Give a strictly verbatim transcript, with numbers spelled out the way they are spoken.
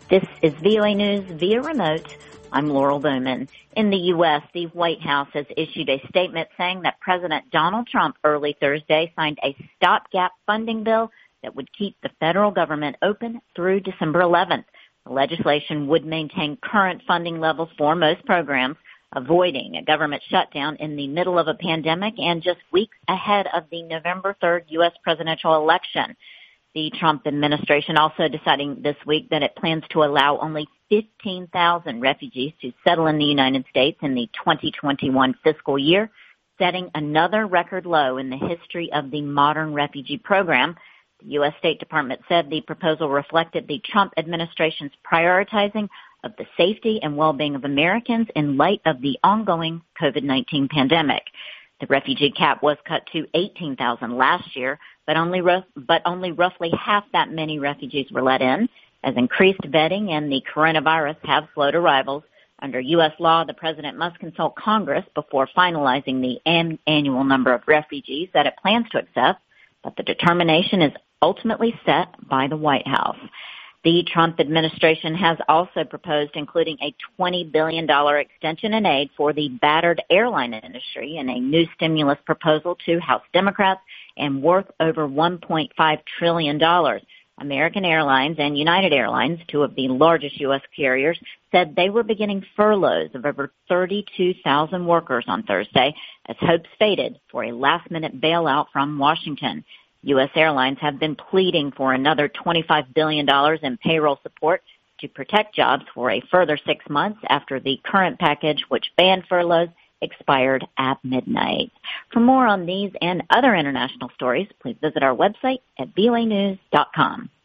This is V O A News via remote. I'm Laurel Bowman. In the U S, the White House has issued a statement saying that President Donald Trump early Thursday signed a stopgap funding bill that would keep the federal government open through December eleventh. The legislation would maintain current funding levels for most programs, avoiding a government shutdown in the middle of a pandemic and just weeks ahead of the November third U S presidential election. The Trump administration also deciding this week that it plans to allow only fifteen thousand refugees to settle in the United States in the twenty twenty-one fiscal year, setting another record low in the history of the modern refugee program. The U S State Department said the proposal reflected the Trump administration's prioritizing of the safety and well-being of Americans in light of the ongoing COVID nineteen pandemic. The refugee cap was cut to eighteen thousand last year, but only rough, but only roughly half that many refugees were let in, as increased vetting and the coronavirus have slowed arrivals. Under U S law, the president must consult Congress before finalizing the an- annual number of refugees that it plans to accept, but the determination is ultimately set by the White House. The Trump administration has also proposed including a twenty billion dollars extension in aid for the battered airline industry in a new stimulus proposal to House Democrats and worth over one point five trillion dollars. American Airlines and United Airlines, two of the largest U S carriers, said they were beginning furloughs of over thirty-two thousand workers on Thursday as hopes faded for a last-minute bailout from Washington. U S airlines have been pleading for another twenty-five billion dollars in payroll support to protect jobs for a further six months after the current package, which banned furloughs, expired at midnight. For more on these and other international stories, please visit our website at V O A news dot com.